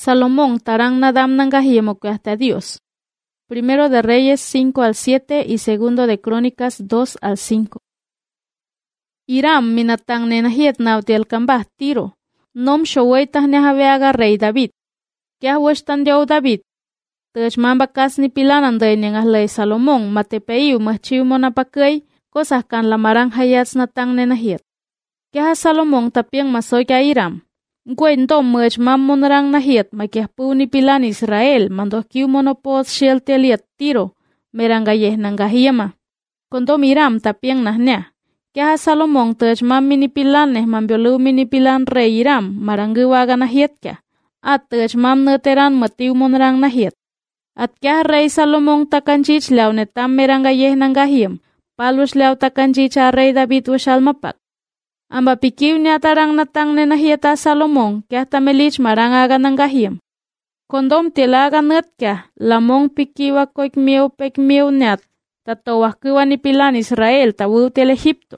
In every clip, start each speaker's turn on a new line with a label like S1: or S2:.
S1: Salomón tarang nadam nangahiem hasta Dios. Primero de Reyes 5 al 7 y segundo de Crónicas 2 al 5. Hiram minatang nenahiet nautiel kambah Tiro. Nom showetah nehaveaga rey David. Kiah westan diau David. Tej mambakas ni pilanan day nengah lay Salomón matepeiu mahciu monapakay kosah kan lamarang hayats natang nenahiet. Kiah Salomón tapiang masoy ka Hiram. Gwendom mej mammonrang nahiet makiahpu ni pilan Israel mandoh kiu monopod shiel teliet Tiro merangayeh nangahiema. Kondom Hiram tapiang nahnya. Kiah Salomón tej mammi ni pilan neh mambiolu ni pilan rey Hiram marangguwaga nahiet kya. At tej mam neteran matiu monrang nahiet. At kiah rey Salomón takanchich liaw netam merangayeh nangahiem. Palus liaw takanchich a rey David washal mapak. Amba pikiw niya tarang natang nenahieta Salomón kiah tamelich marangaga nangahiem. Kondom tilaga net kiah lamong pikiwa koikmiw pekmiw niat tatawah kiwa ni pilan Israel tawu tel Egipto.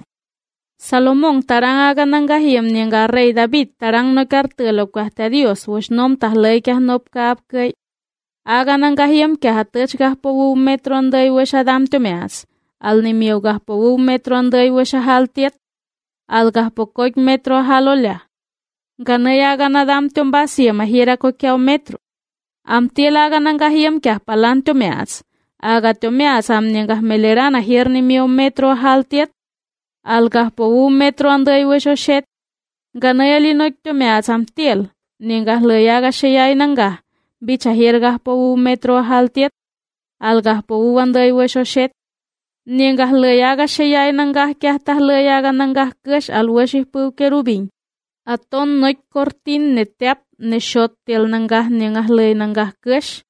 S1: Salomón tarangaga nangahiem nianga rey David tarang nokartelo kuahta Dios wash nom tahlay kiah nop kaap kay. Aga nangahiem kiah hatech gahpo metro anday wash adam tumeas. Al nimiw gahpo metro anday wash haltiet. Algah pokoik metro halolia. Ganaya ganadam tumbasia mahira ko kiaw metro. Am tielaga nangahiem kiah palan tumeas. Aga tumeas am nyangah melerana hirni mio metro haltiet. Algah po metro anday wesho shet. Ganaya linoik tumeas am tiel. Ningah leyaga sheyay nangah. Bicha hirgah po metro haltiet. Algah po anday wesho shet. Ningah leyaga sheyay nangah kiah tah leyaga nangah kesh al weshih pu kerubin. Aton noik kortin netiap neshot tel nangah ningah ley nangah kesh.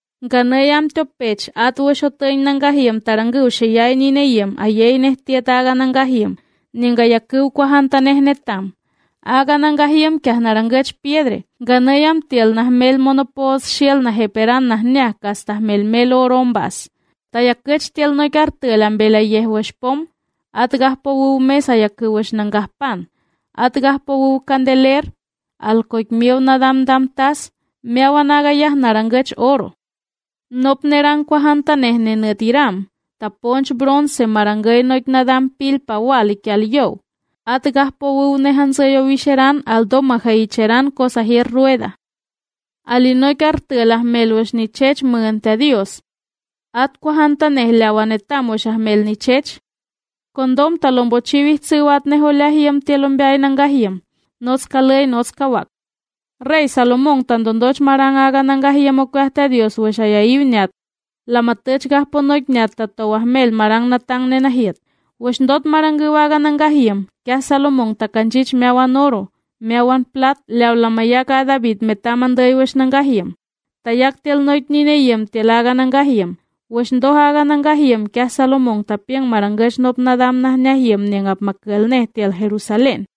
S1: Ganayam topech at weshotein nangahiem taranggu sheyay nineyem ayay neh tietaga nangahiem. Ninga yakiw kwahanta neh netam. Aga nangahiem kiah narangach piedre. Ganayam tel nah mel monopos shiel nah heperan nah niah kastah mel orombas. Tayakech tiel noikar telam belayeh weshpom, atgah po mesa yakuwesh nangah pan, atgah po kandeler, alkoik miaw nadam damtas, miawanagayah narangach oro. Nop nerang kwahanta nehne netiram, taponch bronze marangay noik nadam pil pawal ikyalyow, atgah po nehansayo wisheran aldo mahaicheran kosahir rueda. Alinoikar telah melwesh ni chech mengante Dios. At kwahanta nehlawanetamo shahmel ni chech. Kondom talombo chiwih tsiwat neholahiem tielombiay nangahiem. Nos kalay nos kawak. Rey Salomón tandondoch marangaga nangahiem okuahta Dios weshayayiw niat. Lamatech gahponoik niat tatawahmel marang natang nenahiet. Wesndot marangguwaga nangahiem. Kiah Salomón takanchich miawan oro. Miawan plat liaw lamayaka David metamanday wesh nangahiem. Tayak tel noik nineyem tielaga nangahiem. Wesndohaga nangahiem kiah Salomón tapiang marangash nop nadam nah nyahiem niangap makelneh tiel Jerusalén.